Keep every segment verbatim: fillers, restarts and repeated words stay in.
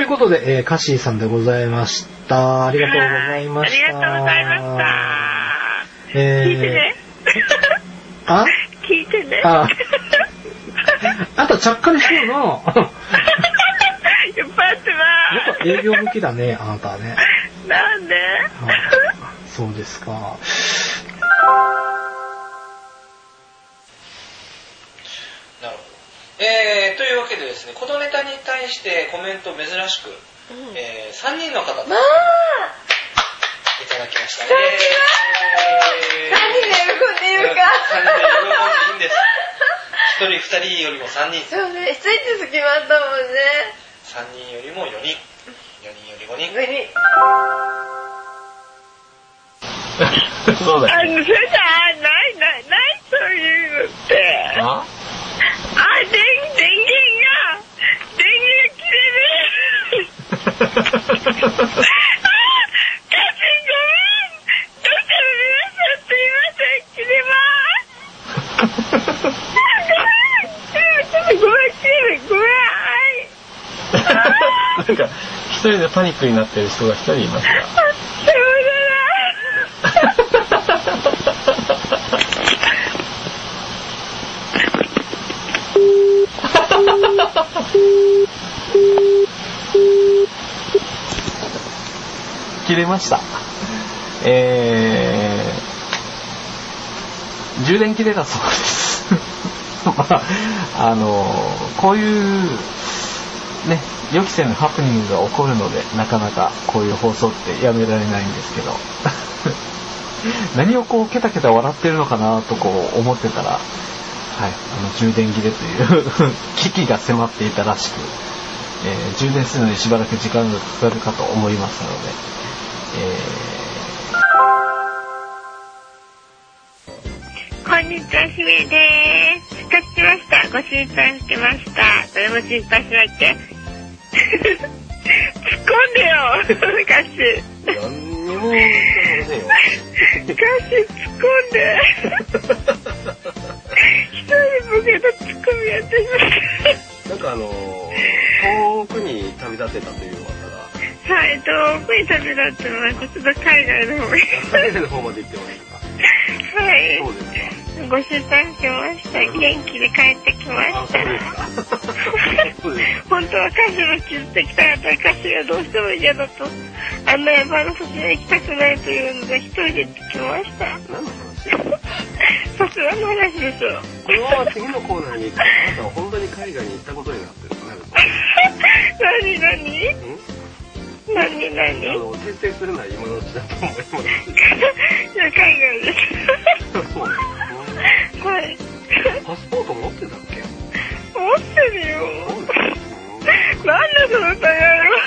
いうことで、えー、カッシーさんでございました。ありがとうございました。 ありがとうございました。 えー、 聞いてね。 あ？ 聞いてね。 あ、あとちゃっかりしてるな。 よかったな。 やっぱ営業向きだね、あなたはね。 なんで？ そうですか。 なるほど。えー、というわけでですね、このネタに対してコメント珍しく、うん、えー、さんにんの方といただきましたね。 さんにんで喜んでいるか。 さんにんで喜んでいいんです。ひとりふたりよりもさんにん。 そうね、ひとりずつ決まったもんね。 さんにんよりもよにん、よにんよりごにん。 ごにん。 そうだ。 あの、それじゃないないないそういうのって。 あ？ あ、電、電源が、電源が切れる。あ、カッシーごめん。どうしたら皆さんすいません、切れます。ごめん、切れる、ごめん、はい。 なんか、一人でパニックになってる人が一人いますが。切れました。えー、充電切れだそうです。まあ、あのこういうね、予期せぬハプニングが起こるので、なかなかこういう放送ってやめられないんですけど何をこうケタケタ笑ってるのかなとこう思ってたら、はい、あの充電切れという危機が迫っていたらしく、えー、充電するのにしばらく時間がかかるかと思いますので、 えー、こんにちは、ひめです。復活しました。ご心配してました。誰も心配しないって突っ込んでよカッシー。 何にも言ってませんよ。 カッシー突っ込んで一人でボケとツッコミやっていましたなんかあの遠くに旅立ってたという噂が。 はい、遠くに旅立ってました。ちょっと海外の方に海外の方まで行ってもいいですか。 はい、 そうですか。 ご出産しました。元気で帰ってきました。本当は歌手の傷ってきたかったら歌手がどうしても嫌だと、あんなヤバの土地に行きたくないというので一人で行ってきました。 何の話？ さすがの話でしょ。 このまま次のコーナーに行くと、あなたは本当に海外に行ったことになってるなる。 何何？何何？ あの訂正するのは今のうちだと思います。 いや、海外です。 そうですね。 はい。 パスポート持ってたっけ？ 持ってるよ。なんでその疑いは。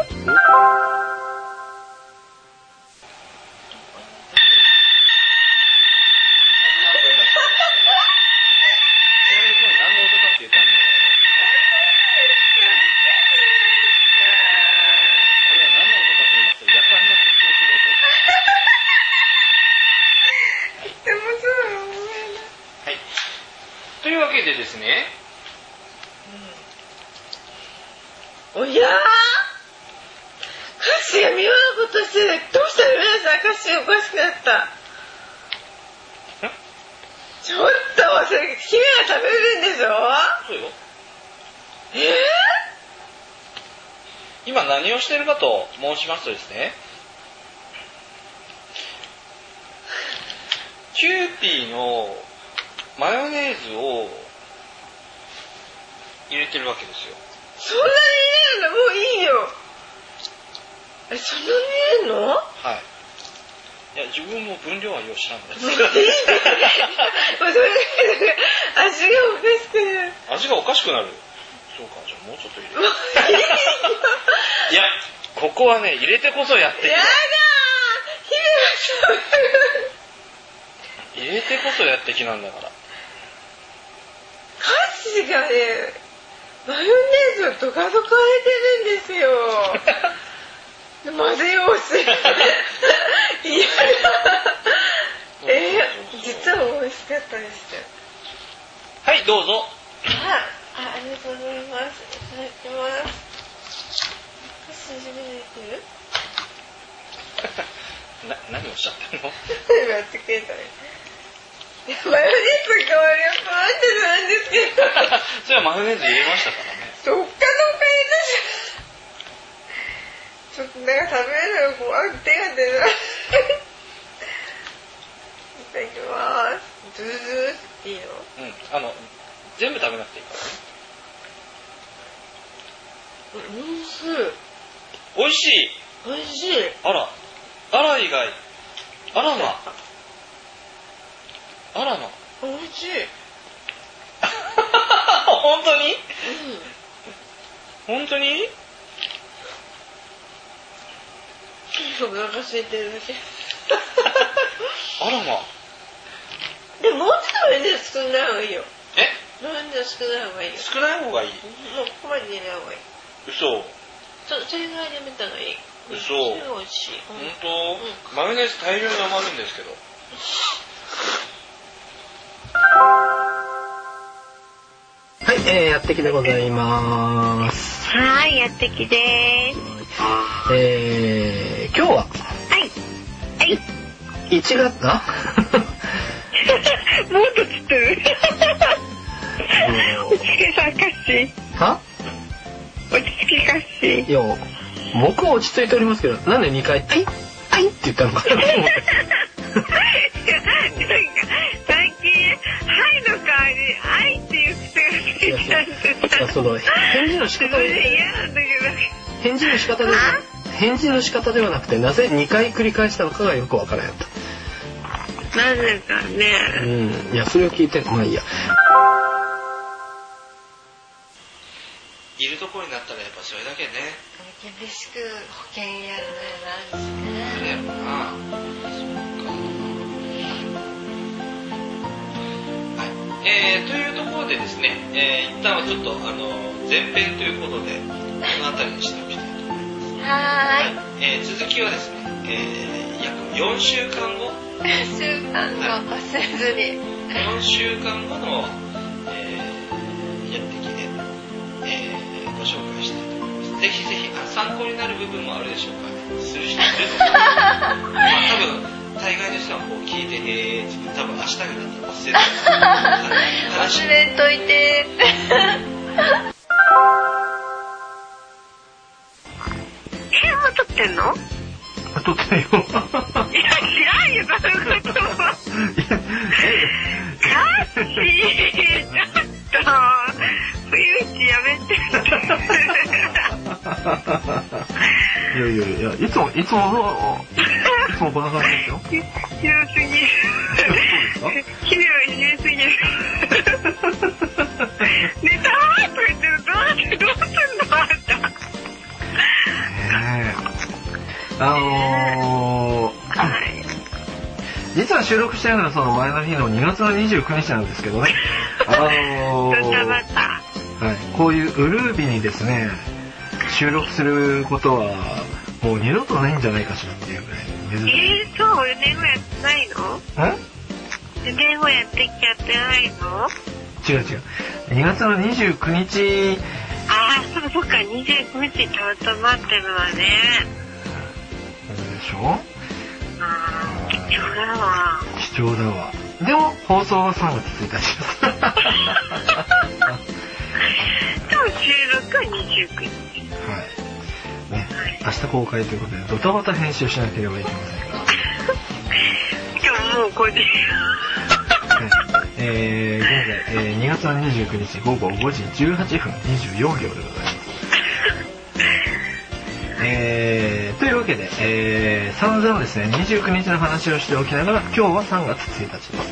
というわけでですね、 うん、おやー、カッシーが妙なことしてる。どうしたの皆さん、カッシーおかしくなった。ちょっとそれ姫が食べるんでしょ。 そうよ。 えー、今何をしてるかと申しますとですね、キューピーのマヨネーズを入れてるわけですよ。 そんなに入れるの？もういいよ。え、そんなに入れるの？ はい。いや、自分も分量はよう知らんです。 いいね。味がおかしくなる。 味がおかしくなる。そうか、じゃあもうちょっと入れる。いや、ここはね、入れてこそやってきた。 やだー、 入れてこそやってきなんだから。 カッシーがね、マヨネーズをドカドカ入れてるんですよ。混ぜようし。いやだ。えー、実は美味しかったです。 はい、どうぞ。 あ、ありがとうございます。いただきます。 な何をおっしゃってんの？ やってくれたね。マヨネーズが割り合ってなんですけど。 それはマヨネーズ入れましたからね。 どっかどっか入れたし。ちょっとなんか食べるの怖くて手が出ない。いただきます。ズーズーっていいの？ うん、あの全部食べなくていいからね。おいしい。 おいしい。おいしい。 あら、あら意外。あらま。あらま。 おいしい。 本当に？ うん。 本当に？ お腹空いてるだけ。 あらま。 でももうちょっとマヨネーズ少ない方がいいよ。 え？ マヨネーズ少ない方がいいよ。 少ない方がいい。 もうここまで入れない方がいい。 嘘。 そそれぐらいでやめた方がいい。 嘘。 それが美味しい。 本当、うん、マヨネーズ大量に余るんですけど。 はい、えー、やってきでございます。 はい、やってきでーす。 えー、今日は。 はい。はい。 いちがつかもっとつってる。落ち着けさかし。 は？ 落ち着けかし。 いや、僕は落ち着いておりますけど、なんでにかい、はい、はいって言ったのかなと思って。いや、なんか、 最近、はいの代わり、はいっていう癖がついたんです。 いや、その、返事の仕方で、 嫌なんだけど。 返事の仕方で、返事の仕方ではなくて、なぜにかい繰り返したのかがよくわからんやった。 なぜかね。 うん、いや、それを聞いて、まあいいや。 いるところになったらやっぱそれだけね。 厳しく保険やるのやなあれやろな。そうか。はい。えー、というところでですね、えー、一旦はちょっとあの前編ということでこの辺りにしておきたいと思います。 はーい。 はい、えー、続きはですね、えー、約よんしゅうかんご。 週間後忘れずに。 よんしゅうかんごの、えー、やってきで、えー、ご紹介したいと思います。ぜひぜひあ参考になる部分もあるでしょうかね。する人すると思う。まあ多分大概の人はこう聞いてえーって多分明日になったら忘れてる。 忘れといてって。え、もう撮ってんの？ 撮ってないよ。 いや、知らんよ、そういうことは。カッシー、ちょっと、冬市やめて。 いやいやいや、いつも、いつもの、いつもこんな感じですよ。 ひどすぎる。ひどい、ひどすぎる。ネターとか言ってる、どうする、どうすんのあんた。 ねえ。あのー、はい、実は収録してるのはその前の日のにがつのにじゅうくにちなんですけどね。あのー、はい、こういうウルービにですね、収録することはもう二度とないんじゃないかしらっていうぐらい珍しい。 えー、そう、電話やってないの？え？電話やってきやってないの？ 違う違う。にがつのにじゅうくにち。 ああ、そっかそっか、にじゅうくにちたまたまってるわね。 でしょ？ ああ、貴重だわ。 貴重だわ。でも放送はさんがつついたちです。 でも収録はにじゅうくにち。 はい。ね、明日公開ということでドタバタ編集しなければいけませんから。 今日もうごじ。 えー、現在、えー、にがつのにじゅうくにちごごごじじゅうはっぷんにじゅうよんびょうでございます。えー、というわけで、えー、散々ですね、にじゅうくにちの話をしておきながら、今日はさんがつついたちです。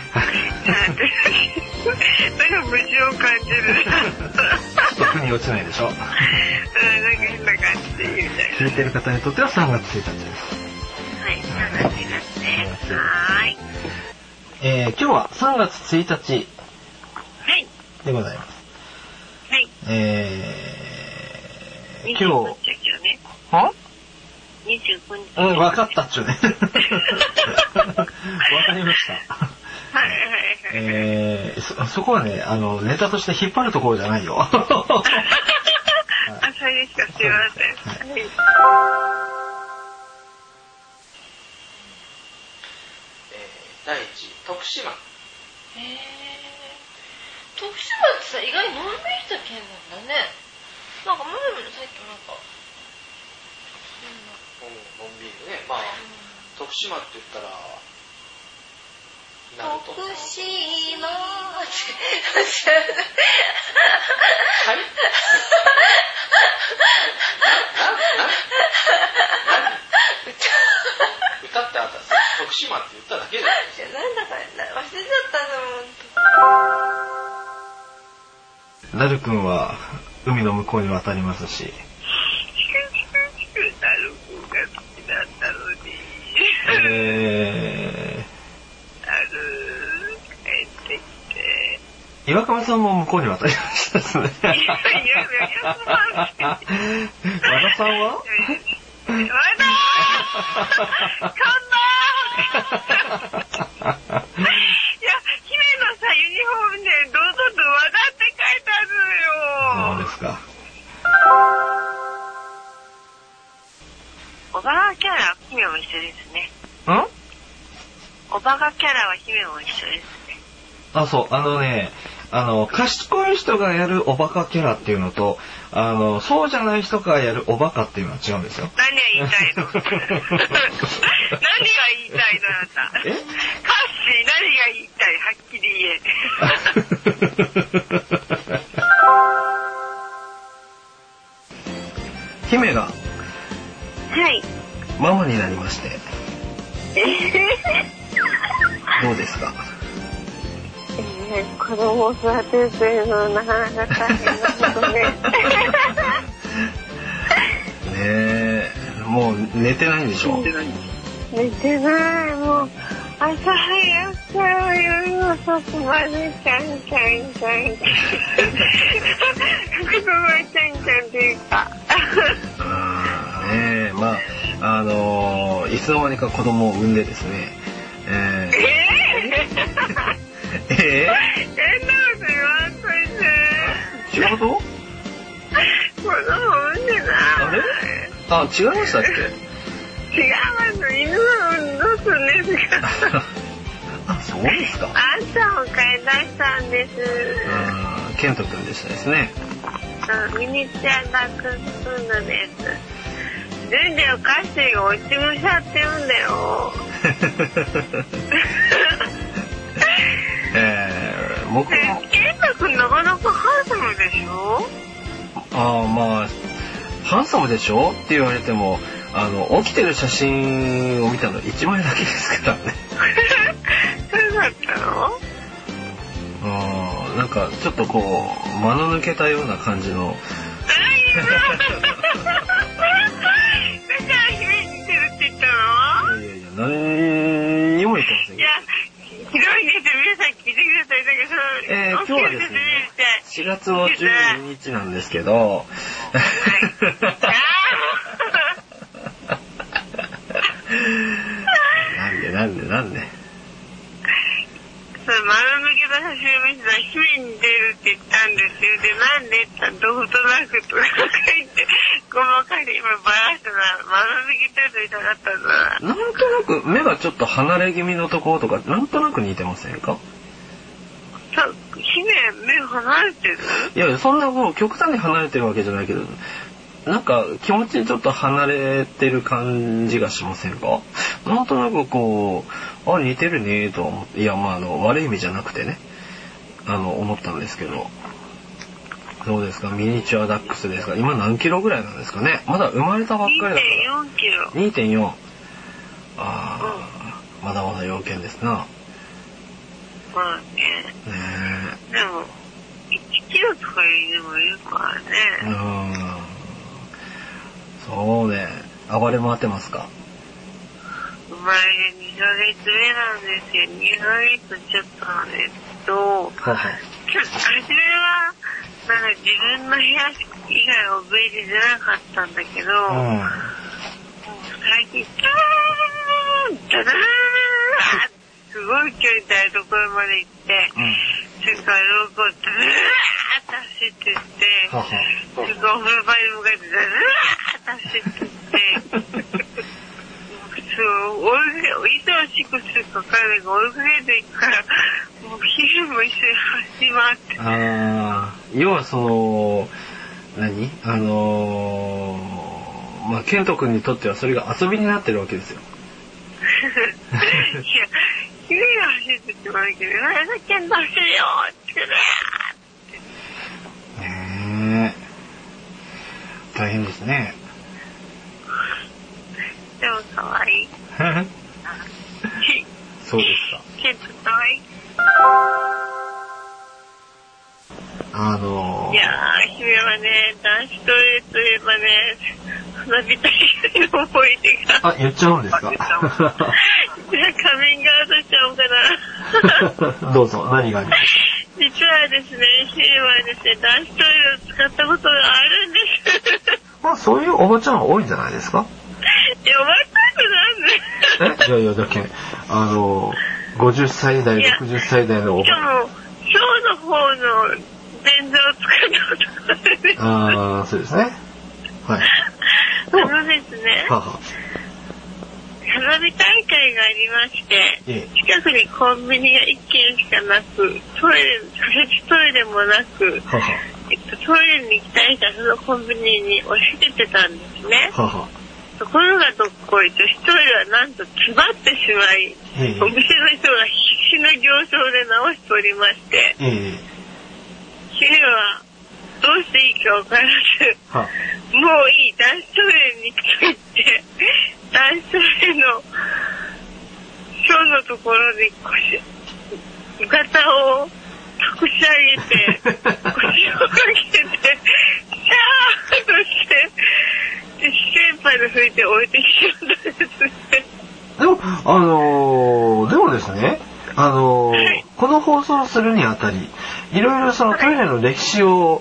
なんか無事を感じる。 ちょっと腑に落ちないでしょ。 なんか変な感じで言うみたいな。 聞いてる方にとってはさんがつついたちです。 はい、さんがつついたちです。はーい。 えー、今日はさんがつついたちでございます。 はい。 えー、今日、は？ にじゅうくにち。 うん、わかったっちゅうね。わかりました。 はいはいはい。 えー、そ、そこはね、あの、ネタとして引っ張るところじゃないよ。 あ、そそれでしかすいません。はい。 えー、第一、徳島。 へー。徳島ってさ、意外にのんびりした県なんだね。なんか前もさっきなんか、 うん、のんびりね。まあ、うん、徳島って言ったら、ナルト。 徳島って。 はい。な、な、な、歌ってあった徳島って言っただけじゃないですか。 なんだか忘れちゃったの。 なるくんは海の向こうに渡りますし。 なるくんが好きだったのに。 えー。 なる、帰ってきて。 岩上さんも向こうに渡りましたですね。いやいやいや、 和田さんは？ 和田ー！看板！いや、姫のさ、ユニフォームで堂々と和田って書いてあるのよ。 そうですか。 おばがキャラは姫も一緒ですね。 ん？ おばがキャラは姫も一緒ですね。 あ、そう、あのね、あの、賢い人がやるおバカキャラっていうのと、あの、そうじゃない人がやるおバカっていうのは違うんですよ。 何が言いたいの？何が言いたいのあなた。え？カッシー何が言いたい？はっきり言え。 姫が、 はい。 ママになりまして。どうですか？ えー、子供を育てるというのはなかなか大変なことね。 ねえ、もう寝てないんでしょ？ 寝てない。もう朝早くから夜遅くまでちゃんちゃんちゃんちゃん。子供はちゃんちゃんっていうか。 あねえ、まああのー、いつの間にか子供を産んでですね。えー、えー、えー、 えんなこと言わんといて。 違うこと？ 子供産んでない。 あれ？あ、違いましたっけ？ 違います。犬をどうするんですか？ あ、そうですか。 朝を買い出したんです。 あ、ケント君でしたですね。 うん、ミニチュアダックスフードです。全然お菓子が落ち武者って言うんだよ。 えー、僕も。 ケント君なかなかハンサムでしょ？ ああ、まあハンサムでしょって言われても、あの起きてる写真を見たのいちまいだけですからね。 そうだったの？ ああ、なんかちょっとこう間の抜けたような感じの。 だから姫に似てるって言ったの？ いやいやいや、何にも言ってませんよ。 いや、ひどいねって皆さん聞いてください。だけど、 えー、今日はですね、しがつのじゅうににちなんですけど、はい、なんでなんでなんで。 そう、丸抜けた写真を見せたら姫に出るって言ったんですよ。で、なんでって言ったらどことなくとか書いて、ごまかして今バラしたら丸抜けたと言いたかったんだ。 なんとなく目がちょっと離れ気味のところとか、なんとなく似てませんか？ そう、姫、目離れてる？ いやいや、そんなもう極端に離れてるわけじゃないけど、なんか気持ちちょっと離れてる感じがしませんか？なんとなくこう、あ、似てるねと思って、いや、まあ、あの、悪い意味じゃなくてね、あの、思ったんですけど、どうですか？ミニチュアダックスですが、今何キロぐらいなんですかね？まだ生まれたばっかりだから。 にてんよんキロ。 にてんよん。ああ、うん、まだまだ要件ですな。 まあね。ねえ。でも、いちキロとかでもいるからね。 うん。そうね。暴れ回ってますか？ 生まれてにかげつめなんですよ。にかげつちょっとなんですけど、ははちょっと初めは、なんか自分の部屋以外を覚えて出なかったんだけど、うん、最近、ダダーンすごい距離台所まで行って、うん、それから廊下をダーッと走ってって、 ははすごい風呂場に向かってずーっと走ってって、そう、追いかけ、いつをシックするか分からないが追いかけていくから、もう昼も一緒に走り回って。 ああ、要はその、何あのー、まあ、ケント君にとってはそれが遊びになってるわけですよ。 いや、君が走ってって言われて、あれだけんと走るよってねー。ねえ。大変ですね。 でもかわいい。 そうですか。 ケントかわいい。 あのー、 いやー、姫はね、男子トイレといえばね、花火大会の思い出が。 あ、言っちゃうんですか。 じゃあカミングアウトしちゃおうかな。 どうぞ、何がありますか。 実はですね、姫はですね、男子トイレを使ったことがあるんです。 まあ、そういうおばちゃん多いんじゃないですか。 いや、おばちゃんってなんで。 え、いやいや、だけ、あのー、ごじゅっさい代、ろくじゅっさい代のおばちゃん。 しかも、ショーの方の便座を使ったことがあるんです。 ああ、そうですね。はい。 あのですね、 はは。 花火大会がありまして、 ええ、 近くにコンビニがいっけんしかなく、トイレ、仮設トイレもなく、 はは。 えっと、トイレに行きたい人はそのコンビニに押し出てたんですね。 はは。 ところがどっこい、女子トイレはなんと詰まってしまい、 ええ、 お店の人が必死の行商で直しておりまして、 ええ、 姫はどうしていいかわからず、 は、 もういい、男子トイレに行くと言って、男子トイレのショーのところに腰、浴衣を隠し上げて、腰をかけて、シャーッとして、ティッシュペーパーで拭いて置いてきたんですね。 でも、あのー、でもですね、あのーはい、この放送をするにあたり、いろいろそのトイレの歴史を、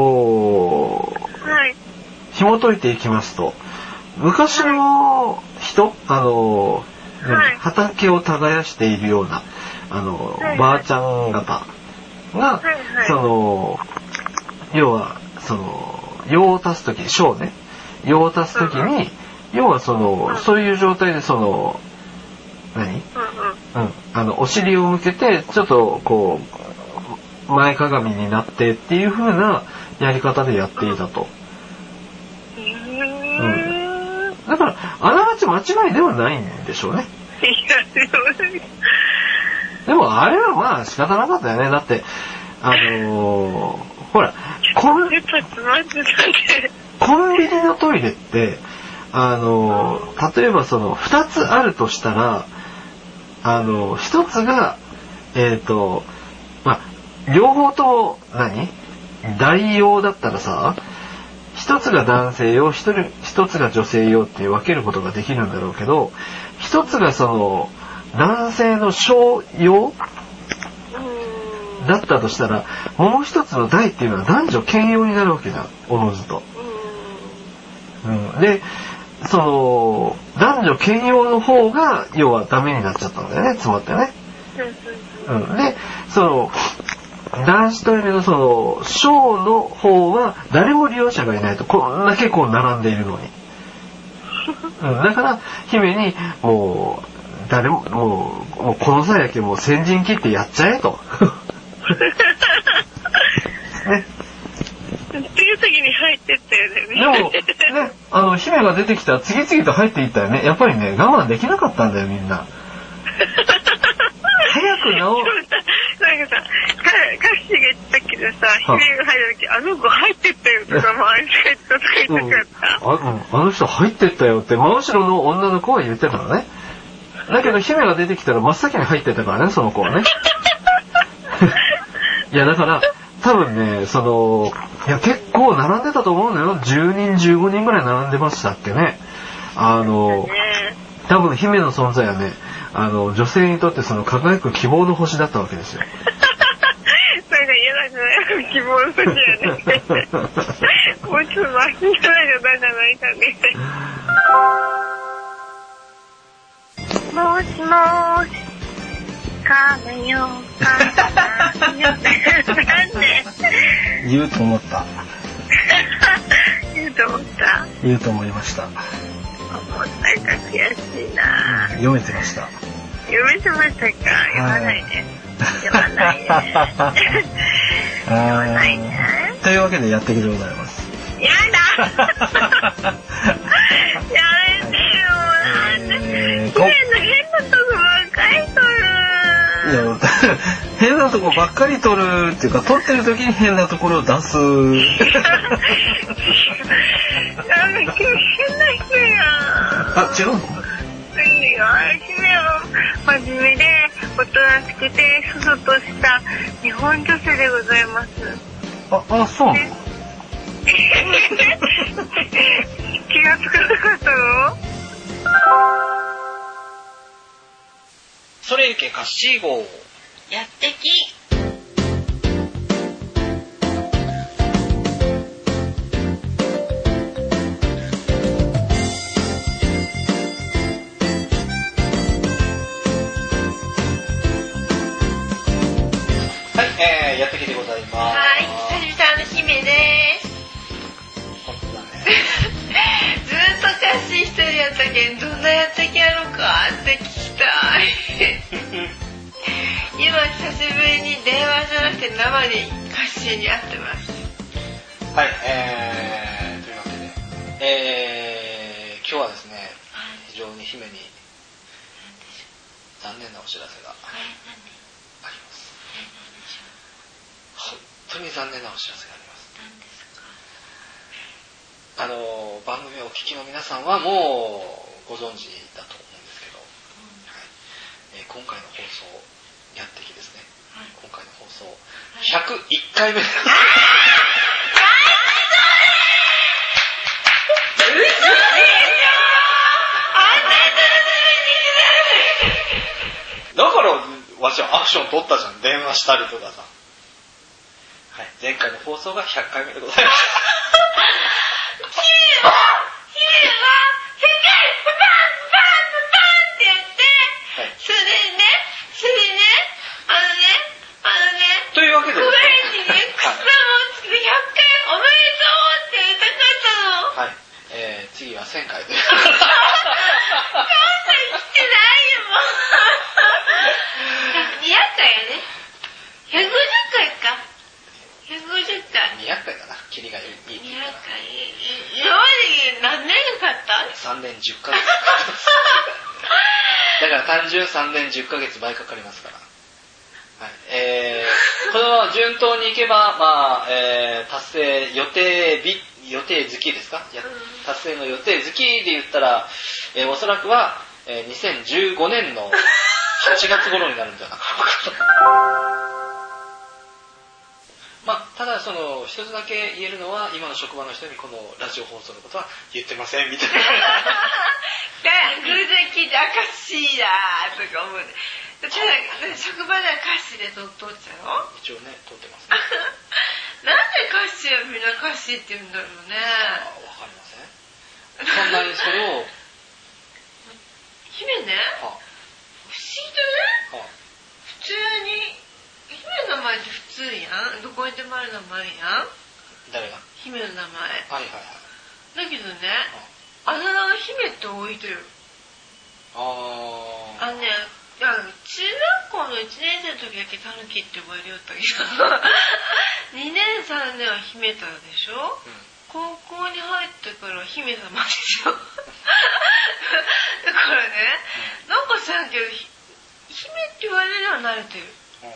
はい、紐解いていきますと、昔の人、あのーはい、畑を耕しているような、あのーはい、ばあちゃん方が、はいはい、その、要は、その、用を足すとき、小ね、用を足すときに、うん、要はその、うん、そういう状態でその、何、うんうんうん、あの、お尻を向けて、ちょっとこう、前かがみになってっていう風なやり方でやっていたと。うん、だから、あながち間違いではないんでしょうね。でも、あれはまあ仕方なかったよね。だって、あのー、ほら、コン、コンビニのトイレって、あのー、例えばその、二つあるとしたら、あの、一つが、えっと、まあ、両方とも何、代用だったらさ、一つが男性用、一人、一つが女性用って分けることができるんだろうけど、一つがその、男性の小用だったとしたら、もう一つの代っていうのは男女兼用になるわけじゃん、おのずと。うん、で、その男女兼用の方が要はダメになっちゃったんだよね、詰まってね。うん、で、その男子トイレのその小の方は誰も利用者がいないと、こんだけこう並んでいるのに。うん、だから姫にもう誰ももう、もうこの際だけもう先陣切ってやっちゃえと。ね。 っていう時に入ってったよね。 でも、ね、あの、姫が出てきたら次々と入っていったよね。やっぱりね、我慢できなかったんだよ、みんな。早く直る。 なんかさ、カッシーが言ったけどさ、姫が入る時、あの子入ってったよとか、もうあいつが言ったとか言ったからさ、 うんあ。あの人入ってったよって、真後ろの女の子は言ってたのね。だけど、姫が出てきたら真っ先に入ってたからね、その子はね。いや、だから、多分ね、その、いや、結構並んでたと思うのよ。じゅうにん、じゅうごにんぐらい並んでましたっけね。あの、多分姫の存在はね、あの、女性にとってその輝く希望の星だったわけですよ。 それが嫌だじゃない、希望の星やね。もうちょっとマシじゃないとだじゃないかね。もしもーし。 かめようかなめようなんで言うと思った言うと思った言うと思いました。 思ったか悔しいな、 うん、読めてました。 読めてましたか。読まないね読まないね読まないねというわけでやってきでございます。 やだやめてよ、なんで、 えー、 変な変なとこばっかり撮る。 いや変なとこばっかり撮るっていうか、撮ってる時に変なところを出すなんか今日変な人やあ、違うの？ いや、姫は真面目でおとなしくてそそとした日本女性でございます。 あ、あ、そうなの？ 気がつかなかったの？ それゆけカッシー号やってき。 はい、えー、やってきでございます。 はい、久々の姫です。 本当だね。 ずーっとキャッシー一人やったけん、どんなやってきやろうかって聞きたい。今久しぶりに電話じゃなくて生にカッシーに会ってます。 はい、えー、というわけで、えー、今日はですね、非常に姫に残念なお知らせがあります。本当に残念なお知らせがあります。あの番組をお聞きの皆さんはもうご存知だと思うんですけど、はい、えー、今回の放送やってきですね、はい、今回の放送ひゃくいっかいめです。だからわしはアクション取ったじゃん、電話したりとかさ。はい、前回の放送がひゃっかいめでございます。 姫は世界バンバンバンってやって、はい、それでね、それでね、あのね、あのね、 というわけで、 小林にね、草もつけてひゃっかいおめでとうって言いたかったの。はい、 えー、次はせんかいで。 母さん来てないよ、もう。にひゃっかいやね。ひゃくごじゅっかいか。ひゃくごじゅっかい。 にひゃっかいだな、キリがいい。 にひゃっかい。今まで何年かかった？ さんねんじゅっかげつ。だから単純さんねんじゅっかげつ倍かかりますから。はい、えー、この順当にいけば、まあ、えー、達成予定日、予定月ですか？や達成の予定月で言ったら、えー、おそらくは、えー、にせんじゅうごねんのはちがつ頃になるんじゃないかな。まあ、ただその一つだけ言えるのは、今の職場の人にこのラジオ放送のことは言ってませんみたいな。 偶然聞いて、あ、カッシーだーとか思う。ただ職場ではカッシーで撮っちゃうの？ 一応ね、撮ってますね。 なんでカッシーはみんなカッシーって言うんだろうね。 あ、わかりません。そんなにそれを姫ね、はあ、不思議とね、はあ、普通に姫の名前って普通やん。どこにでもある名前やん。誰が？姫の名前。はいはいはい。だけどね、はあ、あだ名が姫って多いとよ。ああ。あのね、いや中学校のいちねん生の時だけタヌキって覚えるよったけど、にねんさんねんは姫たでしょ。うん、高校に入ってから姫様でしょ。だからね、なんか知らんけど、姫って言われるようになれてる。うん、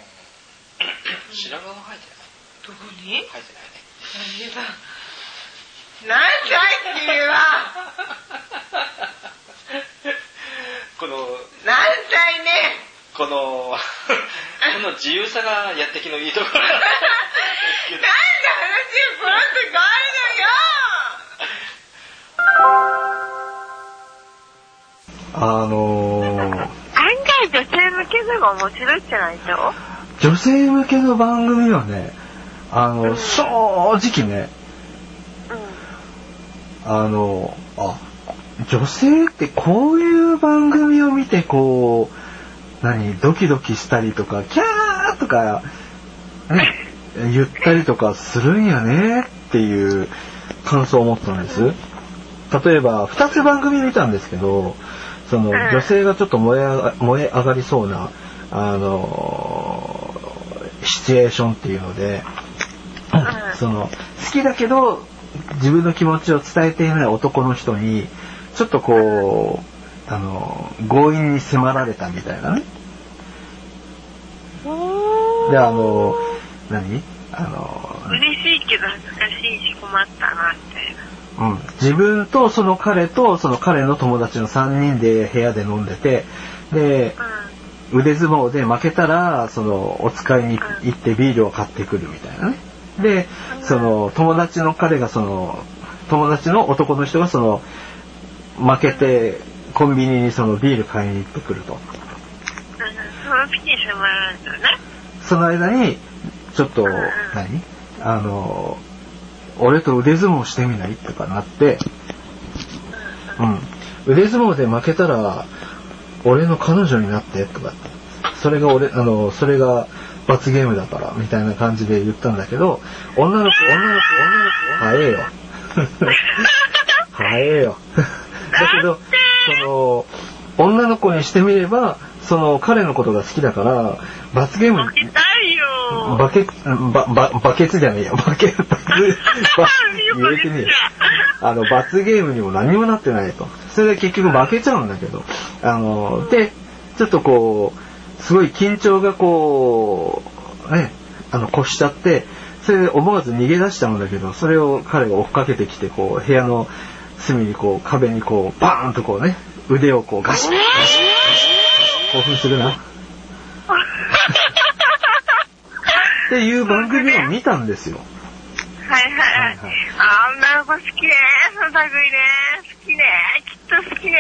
白髪が生えてない。 どこに？ 生えてないね。 何だ。何歳君は。 この何歳ね。 このこの自由さがやってきのいいところ。なんで話をポロッと変わるのよ。 あのー、 案外女性向けのが面白いじゃないと。 女性向けの番組はね、あの、うん、正直ね、うん、あのあ女性ってこういう番組を見てこう何ドキドキしたりとかキャーとか、ね、言ったりとかするんやねっていう感想を持ったんです。例えばふたつ番組見たんですけど、その女性がちょっと燃え上が、燃え上がりそうなあのシチュエーションっていうので、その好きだけど自分の気持ちを伝えていない男の人にちょっとこうあの強引に迫られたみたいなね。であの何あの嬉しいけど恥ずかしいし困ったなみたいな。 うん、自分とその彼とその彼の友達のさんにんで部屋で飲んでて、で、うん、腕相撲で負けたらそのお使いに行ってビールを買ってくるみたいなね。で、その友達の彼がその友達の男の人がその負けてコンビニにそのビール買いに行ってくると。うん、 そのピに迫られたね。 その間にちょっと、うん、何あの俺と腕相撲してみないとかなって、うん、腕相撲で負けたら俺の彼女になってとかって、それが俺あのそれが罰ゲームだからみたいな感じで言ったんだけど、女の子女の子女の子早えよ早えよだけどその女の子にしてみればその彼のことが好きだから罰ゲームに負けたいよバケバババケツじゃねえよバケツバ言えてねえよあの罰ゲームにも何もなってないと。それで結局負けちゃうんだけど、あのでちょっとこうすごい緊張がこうねあの越しちゃって、それで思わず逃げ出しちゃうんだけど、それを彼が追っかけてきてこう部屋の隅にこう壁にこうバーンとこうね腕をこうガシッガシッガシッ興奮するなっていう番組を見たんですよ。 はいはいはい。はいはい、あー女の子好きね、その類ね、好きね、きっと好きね。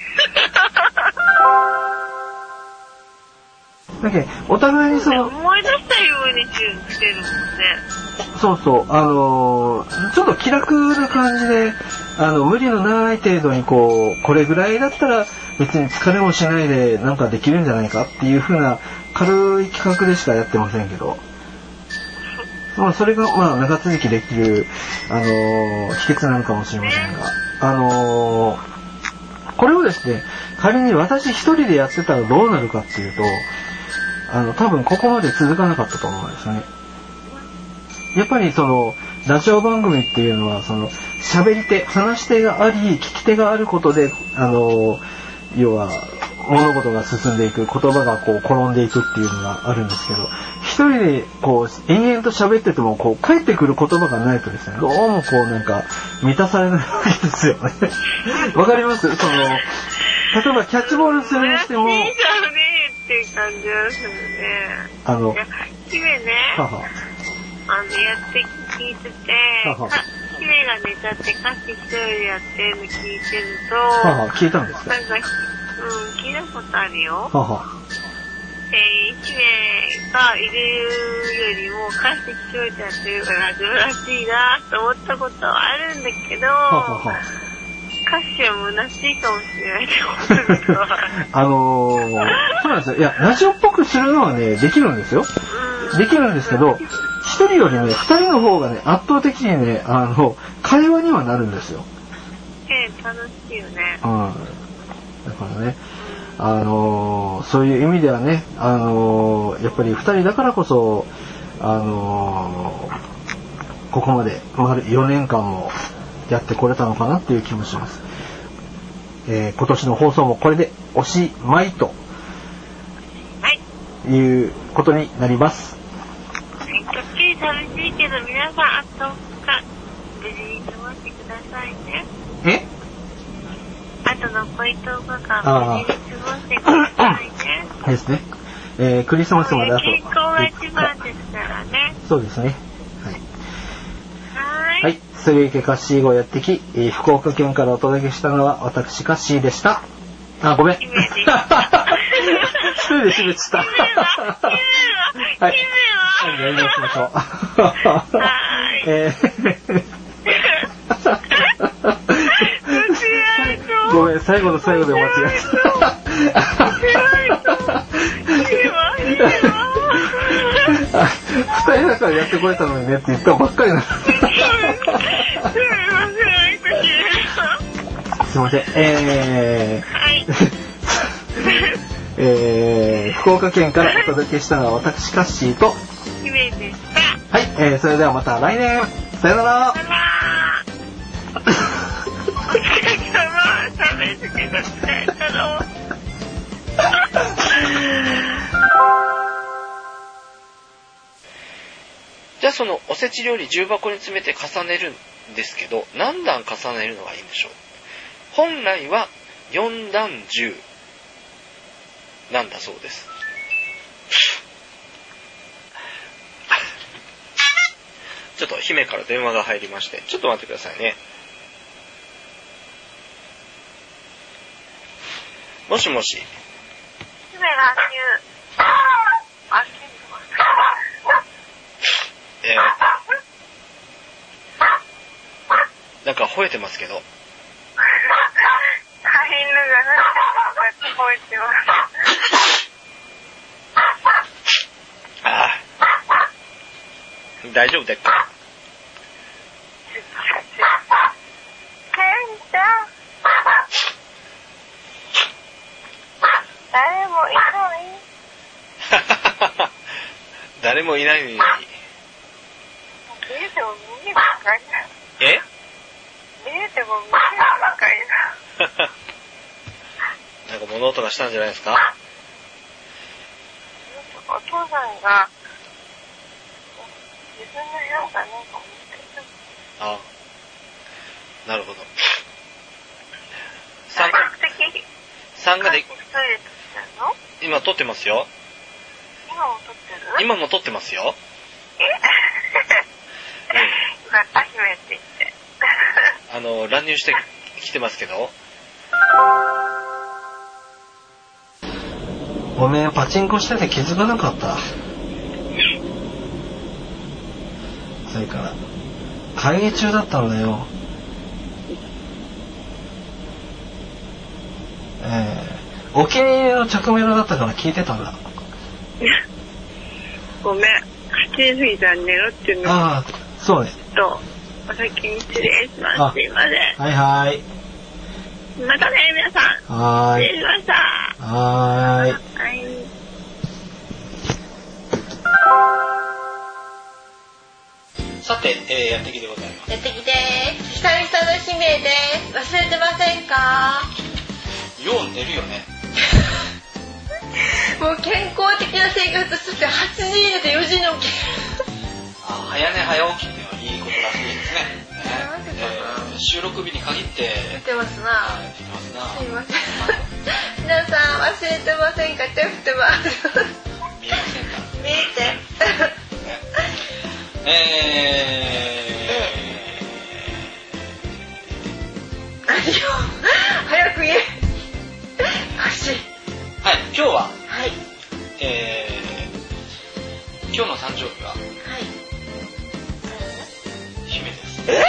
だけどお互いにその思い出したようにチューンしてるもんね。 そうそうあのー、ちょっと気楽な感じであの無理のない程度にこうこれぐらいだったら別に疲れもしないでなんかできるんじゃないかっていう風な軽い企画でしかやってませんけど、まあそれがまあ長続きできるあのー、秘訣なのかもしれませんが、あのー、これをですね仮に私一人でやってたらどうなるかっていうと、あの多分ここまで続かなかったと思うんですね。やっぱりそのラジオ番組っていうのはその喋り手話し手があり聞き手があることであの要は物事が進んでいく、言葉がこう転んでいくっていうのがあるんですけど、一人でこう延々と喋っててもこう返ってくる言葉がないとですね、どうもこうなんか満たされないわけですよねわかります？その例えばキャッチボールするにしてもいいじゃねえっていう感じがするね。 あの姫ねははあのやって聞いててはは姫が寝ちゃって歌詞一人でやってるの聞いてるとはは聞いたんですか？ なんかうん聞いたことあるよ。 ははえー、姫がいるよりも歌詞一人でやってるかららしいなと思ったことはあるんだけど、ははは歌詞は虚しいかもしれないって思ったことはあのー、そうなんですよ。いやラジオっぽくするのはねできるんですよ。できるんですけど、一人よりね二人の方がね圧倒的にねあの会話にはなるんですよ。 えー、楽しいよね。 うん。だからね、あのー、そういう意味ではね、あのー、やっぱり二人だからこそ、あのー、ここまで丸よねんかんもやってこれたのかなっていう気もします。えー、今年の放送もこれでおしまいということになります。 ちょっぴり寂しいけど皆さんあとふつか無事に過ごしてくださいね。 え？ あと残りとおかかん無事に過ごしてくださいね。 ですね。えー、クリスマスまであと。 健康が一番ですからね。 そうですね。はい。 はい。 はい。スリーケカッシー号やってき、えー、福岡県からお届けしたのは私カッシーでした。あ、ごめん。一人で締めちゃった。はい。はい。やり直しましょう。はい。えー、ごめん、最後の最後で間違えた。 大変だからやってこれたのにねって言ったばっかりなんです。すいません。えー、はい。えー、福岡県からお届けしたのは私カッシーと姫でした。 はい、えー、それではまた来年。さよなら。 さよなら。お疲れ様。食べ過ぎの疲れたの。 じゃあそのおせち料理重箱に詰めて重ねるんですけど、何段重ねるのがいいんでしょう。本来はよん段じゅうなんだそうです。ちょっと姫から電話が入りまして、ちょっと待ってくださいね。もしもし。 姫がえー、なんか吠えてますけど。 犬がなんか吠えてます。 ああ、大丈夫だっけ。 誰もいない。 誰もいないのに。え？ 見えても見えないかいな。 なんか物音がしたんじゃないですか？ お父さんが自分の部屋がなんか持ってた。 ああ、なるほど。 参加的参加で今撮ってますよ。 今も撮ってる？ 今も撮ってますよ。 え？よかった、姫って言って。 あの、乱入してきてますけど。 ごめん、パチンコしてて気づかなかった。それから会議中だったんだよ。えー、お気に入りの着メロだったから聞いてたんだ。 ごめん、はちじ過ぎたら寝ろっていうの。 ああ、そうね。 とお先に失礼します。すいません。 はいはい。 またね、皆さん。 はーい。 失礼しました。 はーい。 はい。 さて、えー、やってきでございます。 やってきです。久々の姫です。忘れてませんか？ よう寝るよね。 もう健康的な生活してはちじに寝てよじに起きる。 あ、早寝早起きっていうのはいいことらしいですね。ね、えー、収録日に限ってやってますな。 やってますな。 すいません。皆さん忘れてませんか？手振ってます。 見えませんか？ 見えて。 えー、 何よ、早く言え。おしい。 はい、今日は、 はい、 えー、今日の誕生日は、はい、姫です。 え？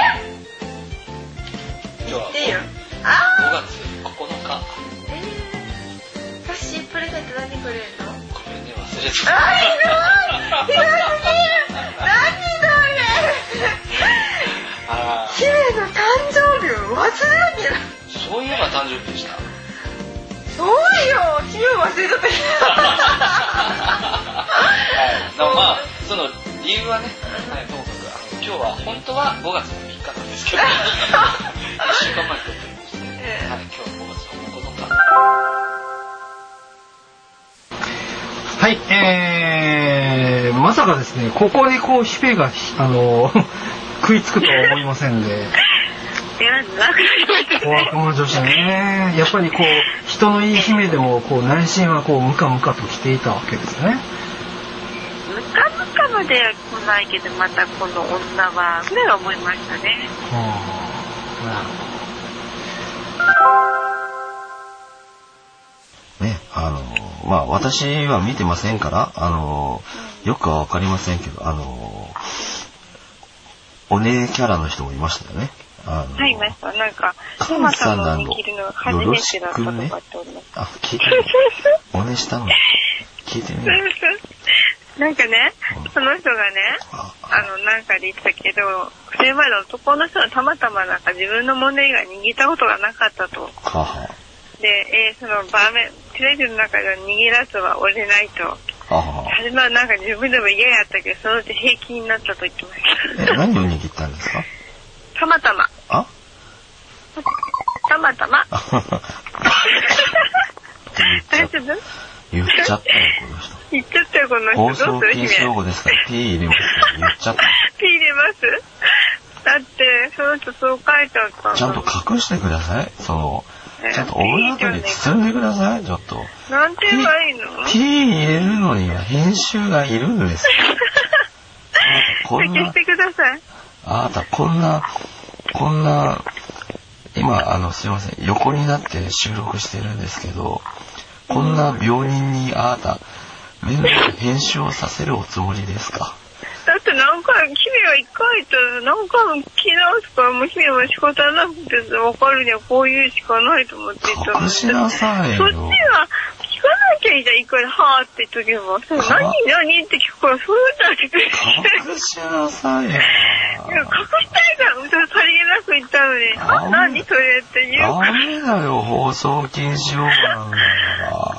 今日は言ってよ。 ごがつここのか。 えー、私プレゼント何くれるの？ ごめんね、忘れてた。 あ、ひどい。ひどすぎる。何それ。 あー、 姫の誕生日を忘れなきゃ。 そういえば誕生日でした。 そうよ、君を忘れたって。 はい、でもまあその理由はね、はい、ともかく今日は本当はごがつのみっかなんですけど、いっしゅうかんまえに撮っておりまして、えー、はい、今日はごがつのここのか。 はい、えー、まさかですね、ここにこう姫があの食いつくとは思いませんで。小悪魔女子ね、やっぱりこう人のいい姫でもこう内心はこうムカムカとしていたわけですね。 ムカムカまでは来ないけど、またこの女はぐらいは思いましたね。 はあ、ね、あのまあ私は見てませんからあのよくはわかりませんけど、あのお姉キャラの人もいましたよね。あのはい、いました。なんか、トマさんの見切るのが初めてだったとかっております。 あ、聞いてみる。おねしたの聞いてみる。 なんかね、その人がね、あの、なんかで言ったけど、それまで男の人はたまたまなんか自分のもの以外握ったことがなかったと。で、えー、その場面、テレビの中では握らずは折れないと。初めはなんか自分でも嫌やったけど、そのうち平気になったと言ってました。 え、何を握ったんですか？ たまたま。 あ？ たまたま。大丈夫？ 言っちゃったよ、この人。 言っちゃったよ、この人。 放送禁止用語ですから、P 入れますから言っちゃった。 P 入れます？だって、その人そう書いてあったの。 ちゃんと隠してください。その、ちゃんとオブラートに包んでください、ちょっと。 なんて言えばいいの？ P 入れるのには編集がいるんですよ。 こんな、してください。 あなた、こんな、こんな、今、あの、すいません、横になって収録してるんですけど、こんな病人にあなた、面倒で編集をさせるおつもりですか？ だって何回、姫が一回言ったら何回も聞き直すから、もう姫は仕方なくて分かるにはこういうしかないと思って言ったのに。 隠しなさいよ。 そっちは聞かなきゃいいじゃん、一回はーって言っとけば。それ何何って聞くから、そういうのってくれて。 隠しなさいよ。いや、隠したいから、それさりげなく言ったのに、あ、何それって言うから。 ダメだよ、放送禁止用語なんだから。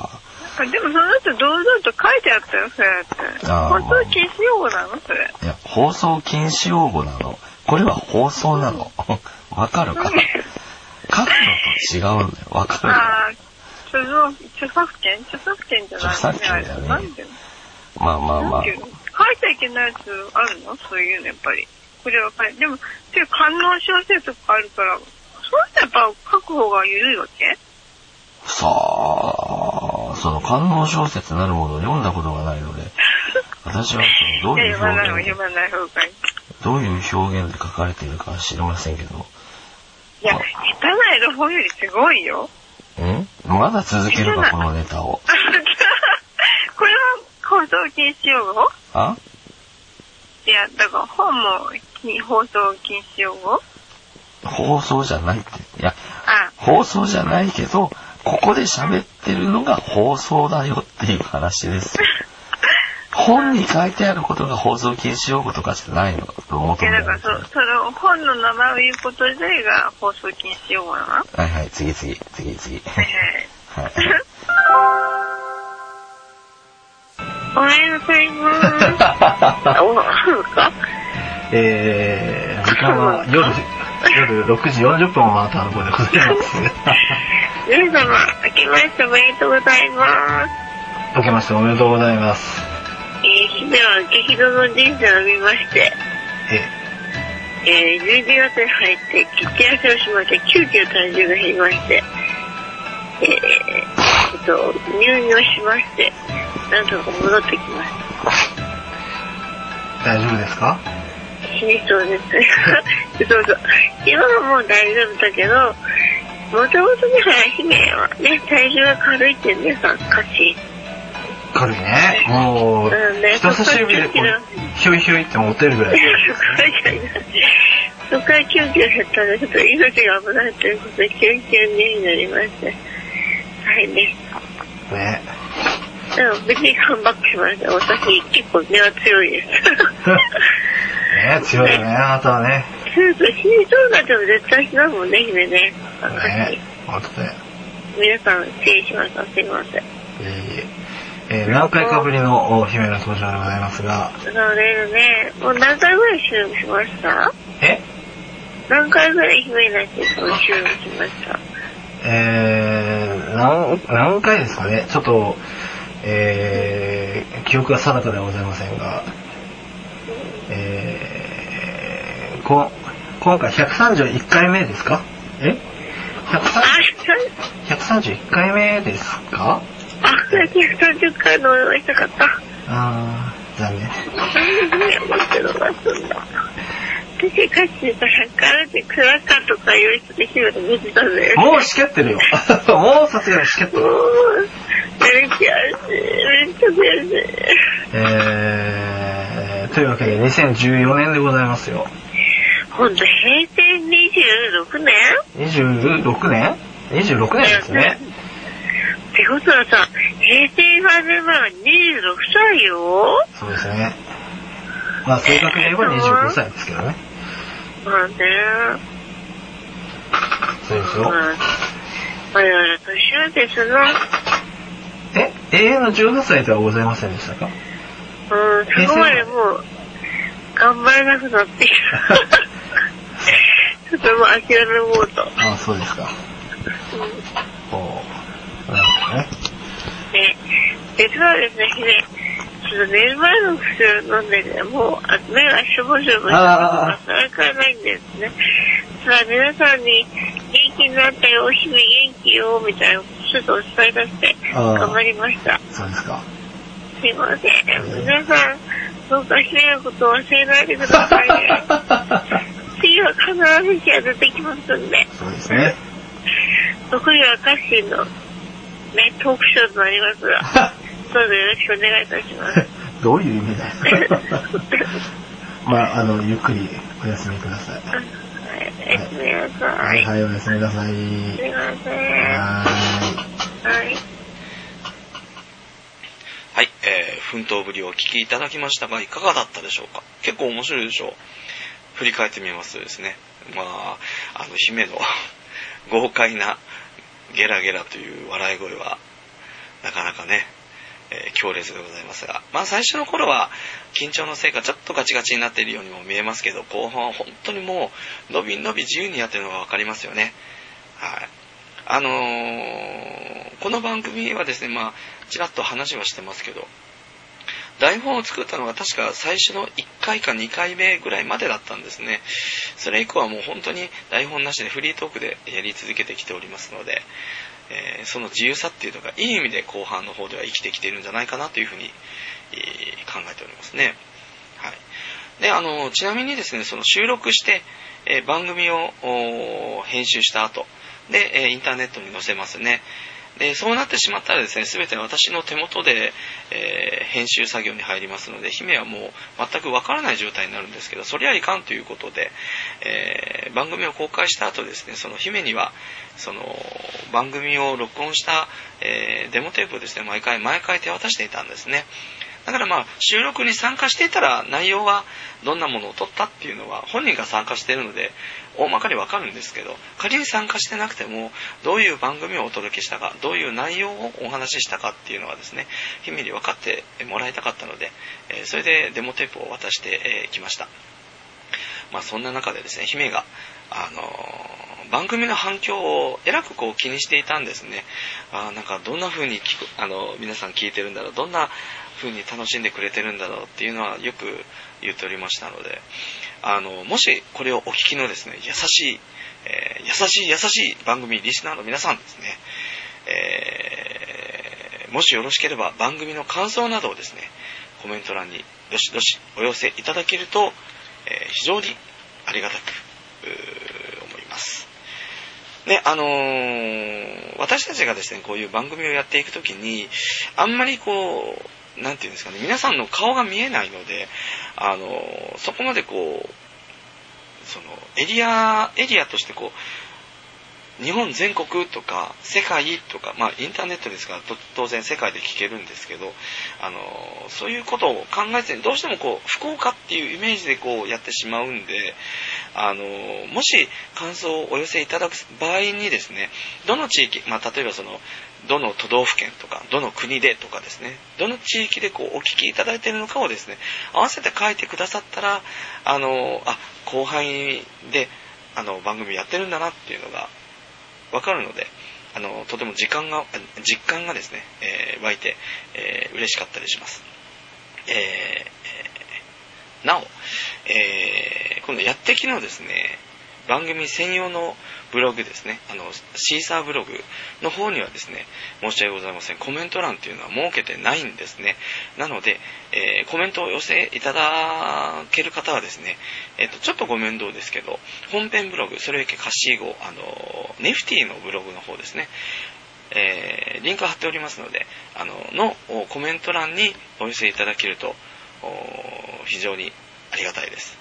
でもその後堂々と書いてあったよ、それって。放送禁止用語なのそれ。 いや、放送禁止用語なの。これは放送なの。わかるか？書くのと違うんだよ。わかる？ ああ、著作権著作権じゃないの？ 著作権だね。まあまあまあ。書いちゃいけないやつあるの？そういうのやっぱり。これは書いて。でも、そういう官能小説とかあるから、そうしたらやっぱ書く方が緩いわけ？ さあ、その官能小説なるものを読んだことがないので、私はどういう表現で、どういう表現で書かれているかは知りませんけど。 いや、下手な絵の本よりすごいよ。 ん？まだ続けるか、このネタを。 これは放送禁止用語？ あ？ いや、だから本も放送禁止用語？ 放送じゃないって。いや、放送じゃないけど、ここで喋ってるのが放送だよっていう話ですよ。本に書いてあることが放送禁止用語とかじゃないのと思ってる。 だからそ、その本の名前を言うこと自体が放送禁止用語なの？ はいはい、次次、次次。はいはい。 おはようございます。おはようか？ えー、時間は夜、夜ろくじよんじゅっぷんを回ったところでございます。 皆様、明けましておめでとうございます。 明けましておめでとうございます。 えー、姫は激動の人生を見まして、ええー、じゅうにがつに入って切手痩せをしまして、きゅうキロ体重が減りまして、えー、えっと、入院をしまして、なんとか戻ってきました。 大丈夫ですか？ 死にそうです。そうそう。今はもう大丈夫だけど、もともとね、姫はね、体重が軽いってね、さ、歌詞。 軽いね。もう、うんね、人差し指でこう、ひょいひょいって持てるぐらい。 そこからきゅうキロ減ったんで、ちょっと命が危ないということで、きゅうキロになりまして。はいね。 ね。 でも別にカムバックしました。私、結構根は強いです。 ね、強いよね、あなたはね。 そうそう、死にそうなっても絶対しないもんね、姫ね。 ね、本当だよ。 皆さん、失礼しました。すいません。いえいえ。えー、何回かぶりの姫の登場でございますが。 そうですね。もう何回ぐらい収録しました？ え？ 何回ぐらい姫になって収録しました？ えー、何、何回ですかね。ちょっと、えー、記憶が定かではございませんが、えー、こ今回ひゃくさんじゅういっかいめですか？え？ひゃくさんじゅういっかいめですか？ あ、ひゃくさんじゅっかいのお祝いしたかった。 あー、残念。 何で思ってるのがすんだ。私、歌詞がからでクラッカーとか言う人で姫と見てたんだよ。 もうしけってるよ。もうさすがにしけってる。 もう、めっちゃ悔しい。めっちゃ悔しい。 えー、というわけでにせんじゅうよねんでございますよ。 ほんと、平成にじゅうろくねん ?にじゅうろくねんにじゅうろくねん にじゅうろくねんですね。 ってこそしたらさ、平成さんねんまえはにじゅうろくさいよ。 そうですね。まあ正確に言えばにじゅうごさいですけどね。 まあね。 そうですよ。 まあ、我々と一緒ですな。 え、永遠のじゅうはっさいではございませんでしたか？ うん、そこまでもう、頑張れなくなってきた。ちょっともう諦めもうと。 ああ、そうですか。 うん。 おー、なるほどね。 ね、実はですね、姫、ちょっと寝る前の薬を飲んでね、もう目がしょぼしょぼしてなかなかないんですね。さあ、皆さんに元気になったよ、姫元気よ、みたいなちょっとお伝え出して頑張りました。 そうですか。 すいません。皆さん、どうか姫のことを忘れないでくださいね。次は必ず日が出てきますんで。 そうですね。 得意は歌詞のね、トークショーとなりますが、どうぞよろしくお願いいたします。 どういう意味だよ。まあ、あの、ゆっくりお休みください。 はい、おやすみなさい。 はい、はい、おやすみなさい。すみません。 はーい。はい。 はい、えー、奮闘ぶりをお聞きいただきましたが、いかがだったでしょうか。結構面白いでしょう。振り返ってみますとですね、まあ、あの、姫の豪快なゲラゲラという笑い声は、なかなかね、えー、強烈でございますが、まあ最初の頃は緊張のせいかちょっとガチガチになっているようにも見えますけど、後半は本当にもう伸び伸び自由にやってるのがわかりますよね。はい。あのー、この番組はですね、まあちらっと話はしてますけど、台本を作ったのが確か最初のいっかいかにかいめぐらいまでだったんですね。それ以降はもう本当に台本なしでフリートークでやり続けてきておりますので、えー、その自由さっていうのがいい意味で後半の方では生きてきているんじゃないかなというふうに、えー、考えておりますね。はい。で、あの、ちなみにですね、その収録して、えー、番組を編集した後で、えー、インターネットに載せますね。で、そうなってしまったらですね、すべて私の手元で、えー、編集作業に入りますので、姫はもう全くわからない状態になるんですけど、そりゃいかんということで、えー、番組を公開した後ですね、その姫には、その番組を録音した、えー、デモテープをですね、毎回毎回手渡していたんですね。だからまあ、収録に参加していたら内容はどんなものを撮ったっていうのは本人が参加しているので大まかにわかるんですけど、仮に参加してなくてもどういう番組をお届けしたか、どういう内容をお話ししたかっていうのはですね、姫に分かってもらいたかったので、それでデモテープを渡してきました。まあそんな中でですね、姫があのー、番組の反響をえらくこう気にしていたんですね。あ、なんかどんな風に聞く、あの皆さん聞いてるんだろう、どんな風に楽しんでくれてるんだろうっていうのはよく言っておりましたので、あのもしこれをお聞きのですね、優しい、えー、優しい優しい番組リスナーの皆さんですね、えー、もしよろしければ番組の感想などをですね、コメント欄にどしどしお寄せいただけると、えー、非常にありがたく思います。で、あのー、私たちがですね、こういう番組をやっていくときに、あんまりこう、なんていうんですかね、皆さんの顔が見えないので、あのー、そこまでこう、その、エリア、エリアとしてこう、日本全国とか、世界とか、まあ、インターネットですから、当然世界で聞けるんですけど、あのー、そういうことを考えずに、どうしてもこう、福岡っていうイメージでこう、やってしまうんで、あのもし感想をお寄せいただく場合にですね、どの地域、まあ、例えばそのどの都道府県とかどの国でとかですね、どの地域でこうお聞きいただいているのかをですね、合わせて書いてくださったら、あのあ後輩であの番組やってるんだなっていうのが分かるので、あのとても時間が実感がですね、えー、湧いて、えー、嬉しかったりします。えーなお、えー、今度やってきのですね、番組専用のブログですね、あのシーサーブログの方にはですね、申し訳ございません、コメント欄っていうのは設けてないんですね。なので、えー、コメントを寄せいただける方はですね、えーと、ちょっとご面倒ですけど、本編ブログ、それを貸し号、あのネフティのブログの方ですね、えー、リンク貼っておりますので、あののコメント欄にお寄せいただけると非常にありがたいです。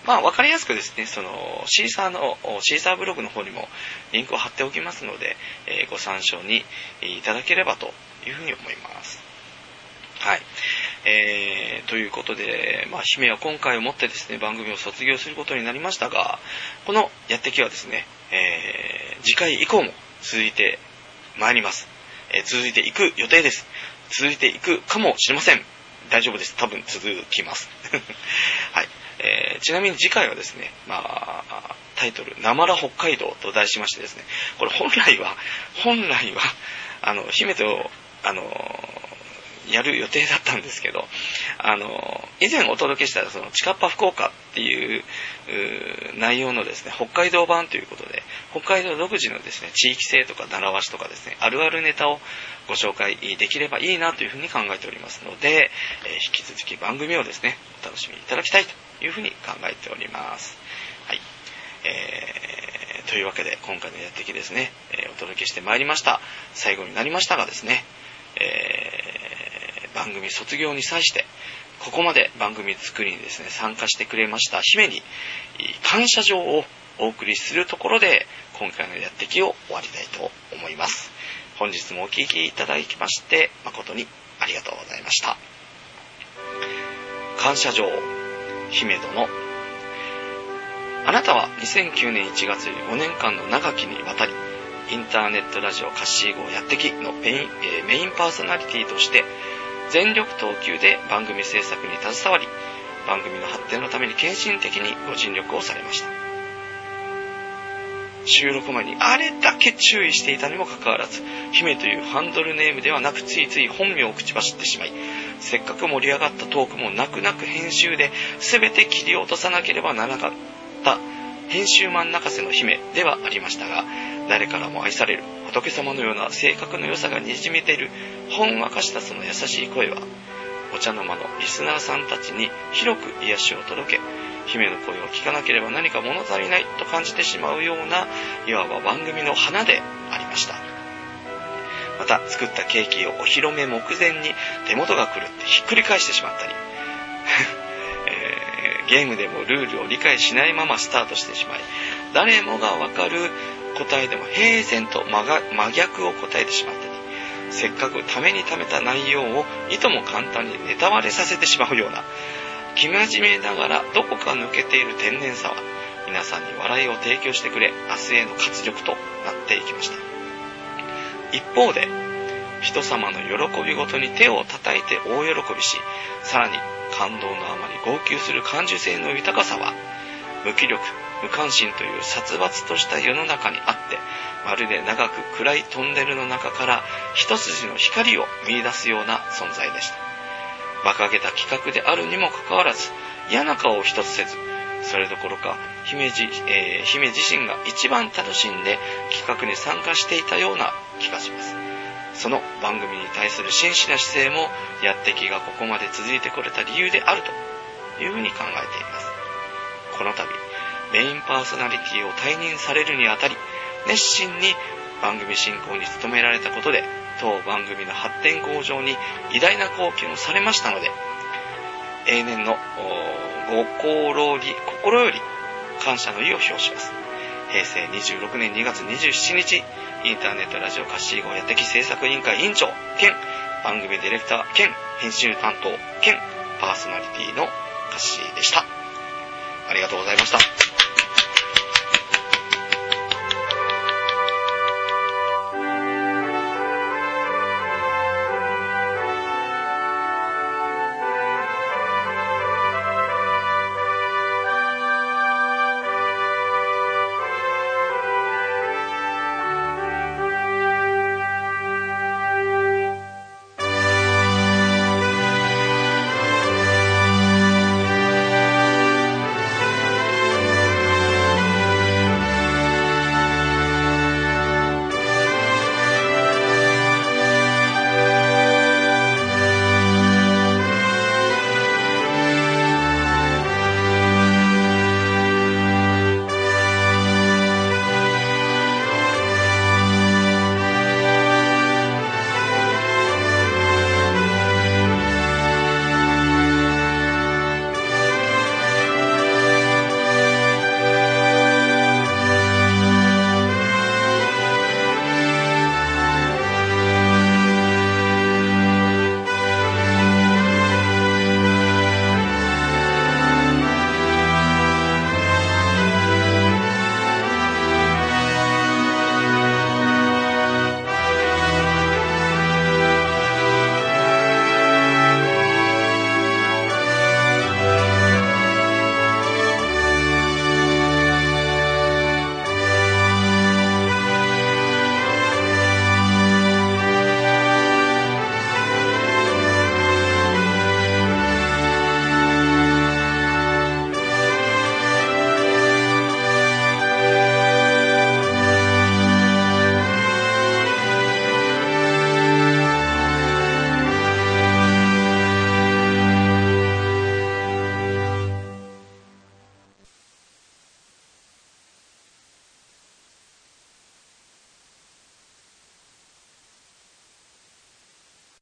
まあ分かりやすくですね、そのシーサーのシーサーブログの方にもリンクを貼っておきますので、えー、ご参照にいただければというふうに思います。はい、えー、ということで、まあ、姫は今回をもってですね番組を卒業することになりましたが、このやってきはですね、えー、次回以降も続いてまいります。えー、続いていく予定です。続いていくかもしれません。大丈夫です。多分続きます。はい、えー、ちなみに次回はですね、まあ、タイトル、なまら北海道と題しましてですね、これ本来は、本来は、あの、姫と、あの、やる予定だったんですけど、あの、以前お届けしたそのチカッパ福岡っていう、う内容のですね、北海道版ということで、北海道独自のですね、地域性とか習わしとかですね、あるあるネタをご紹介できればいいなというふうに考えておりますので、えー、引き続き番組をですね、お楽しみいただきたいというふうに考えております。はい。えー、というわけで今回のやってきですね、えー、お届けしてまいりました。最後になりましたがですね、えー、番組卒業に際してここまで番組作りにですね参加してくれました姫に感謝状をお送りするところで今回のやってきを終わりたいと思います。本日もお聞きいただきまして誠にありがとうございました。感謝状、姫殿。あなたはにせんきゅうねんいちがつよりごねんかんの長きにわたりインターネットラジオカッシー号やってきのメイン、えー、メインパーソナリティとして全力投球で番組制作に携わり、番組の発展のために献身的にご尽力をされました。収録前にあれだけ注意していたにもかかわらず、姫というハンドルネームではなくついつい本名を口走ってしまい、せっかく盛り上がったトークも泣く泣く編集で全て切り落とさなければならなかった編集マン泣かせの姫ではありましたが、誰からも愛される仏様のような性格の良さがにじみているほんわかしたその優しい声は、お茶の間のリスナーさんたちに広く癒しを届け、姫の声を聞かなければ何か物足りないと感じてしまうような、いわば番組の花でありました。また作ったケーキをお披露目目前に手元が狂ってひっくり返してしまったり、えー、ゲームでもルールを理解しないままスタートしてしまい、誰もがわかる答えでも平然と真逆を答えてしまったり、せっかくためにためた内容をいとも簡単にネタバレさせてしまうような、生真面目ながらどこか抜けている天然さは皆さんに笑いを提供してくれ、明日への活力となっていきました。一方で人様の喜びごとに手を叩いて大喜びし、さらに感動のあまり号泣する感受性の豊かさは、無気力無関心という殺伐とした世の中にあって、まるで長く暗いトンネルの中から一筋の光を見出すような存在でした。馬鹿げた企画であるにもかかわらず、嫌な顔を一つせず、それどころか姫じ、えー、姫自身が一番楽しんで企画に参加していたような気がします。その番組に対する真摯な姿勢も、やってきがここまで続いてこれた理由であるというふうに考えています。この度メインパーソナリティを退任されるにあたり、熱心に番組進行に努められたことで、当番組の発展向上に偉大な貢献をされましたので、永年のご心より感謝の意を表します。へいせいにじゅうろくねんにがつにじゅうしちにち、インターネットラジオカッシー号やってき制作委員会委員長兼番組ディレクター兼編集担当兼パーソナリティのカッシーでした。ありがとうございました。